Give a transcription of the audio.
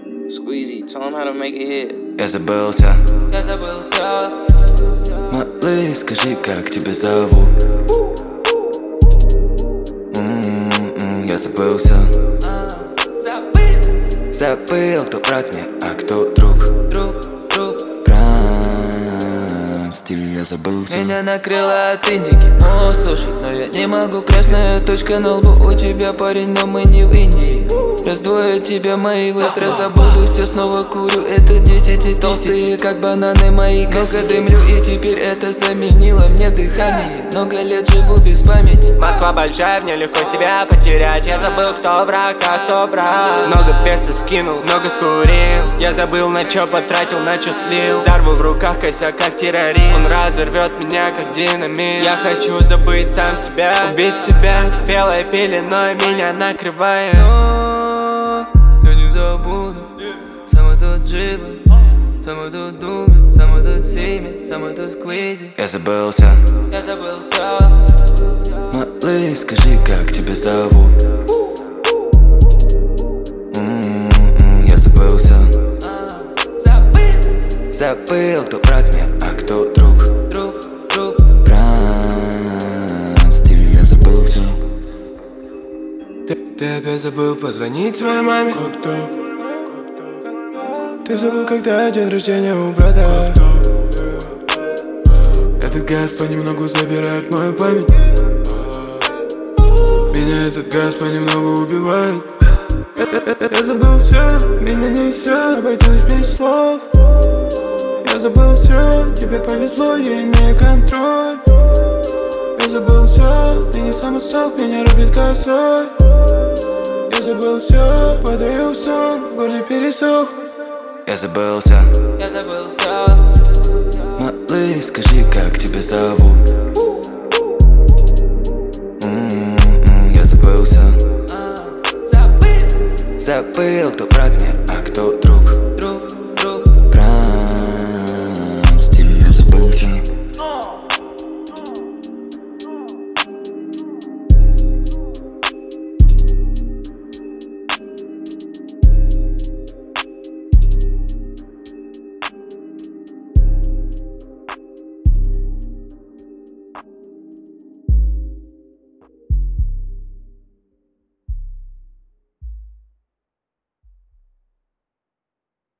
Squeezy, tell him how to make it hit. Я забылся. Малыш, скажи, как тебя зовут? Я забылся. Забыл, кто враг мне, а кто друг. Прости, я забылся. Меня накрыло от Индики, слушай, но я не могу. Красная точка на лбу у тебя, парень, но мы не в Индии. Раздвою тебя мои, быстро забуду, все снова курю. Это 10 из 10, толстые как бананы мои. Много дымлю и теперь это заменило мне дыхание. Много лет живу без памяти. Москва большая, в ней легко себя потерять. Я забыл, кто враг, а кто брат. Много песо скинул, много скурил. Я забыл, на чё потратил, на чё слил. Взорву в руках косяк, как террорист. Он разорвет меня, как динамит. Я хочу забыть сам себя, убить себя. Белой пеленой меня накрывает. Я не забуду. Самый тот джибан, самый тот думи, самый тот сими, самый тот сквизи. Я забылся. Малыш, скажи, как тебя зовут? Я забылся. Забыл, кто враг мне, а кто друг. Прости, я забылся. Ты опять забыл позвонить своей маме? Ты забыл, когда день рождения у брата. Этот газ понемногу забирает мою память. Меня этот газ понемногу убивает. Я забыл все, меня несет, обойдусь без слов. Я забыл все, тебе повезло, я имею контроль. Я забыл все, ты не самый сок, меня рубит косой. Я забыл все, падаю в сон, в горле пересох. Я забылся. Малыш, скажи, как тебя зовут? Я забылся. Забыл, кто враг мне, а кто друг.